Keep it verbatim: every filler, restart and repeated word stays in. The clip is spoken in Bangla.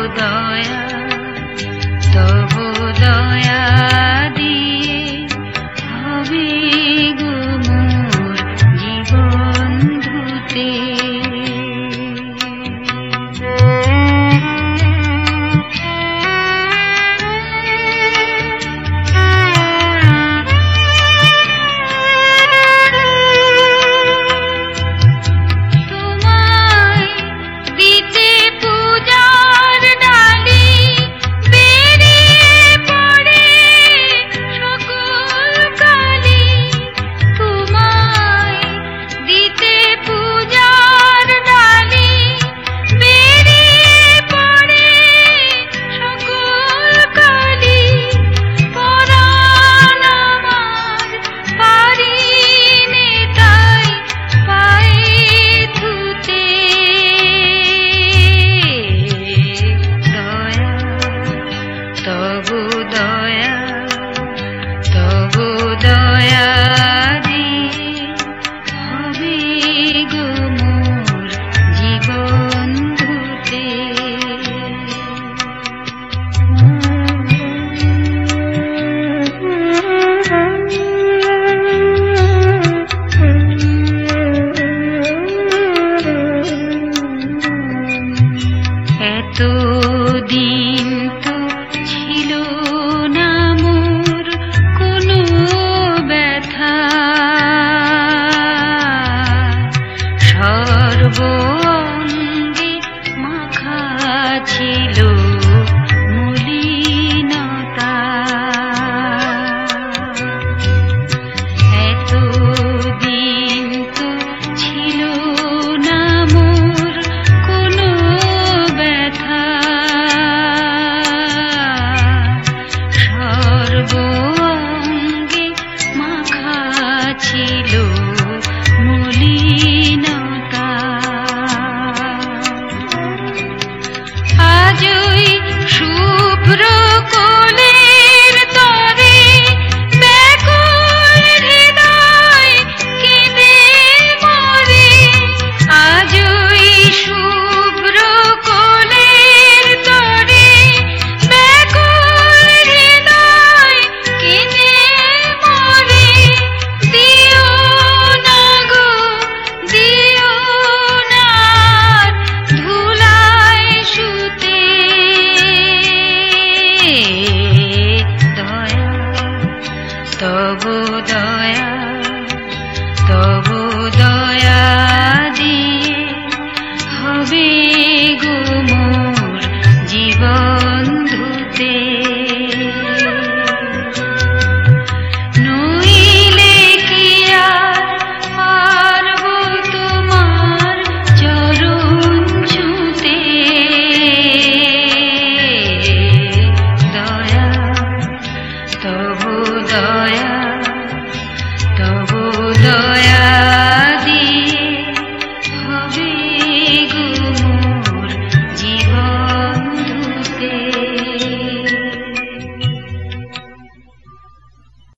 দয়া তবু দয়া দিয়ে হবে গো মোর জীবন ধুতে। এতদিন তো ছিল না মোর কোনো ব্যথা, সর্বঙ্গে মাখা ছিল মলিনতা। এতদিন তো ছিল না মোর কোনো ব্যথা, সর্বঙ্গে মাখা ছিল মলিনতা। আজই শুভ্র কোলের তরে ব্যাকুল হৃদয় কেঁদে মরে, আজই শুভ্র কোলের তরে ব্যাকুল হৃদয় কেঁদে মরে। দিও না গো দিও না ধুলায় শুতে, দয়া তবু দয়া তবু দয়া দিয়ে হবে গো মোর জীবন ধুতে। নইলে কি আর পারব তোমার চরণ ছুঁতে, দয়া তবু দয়া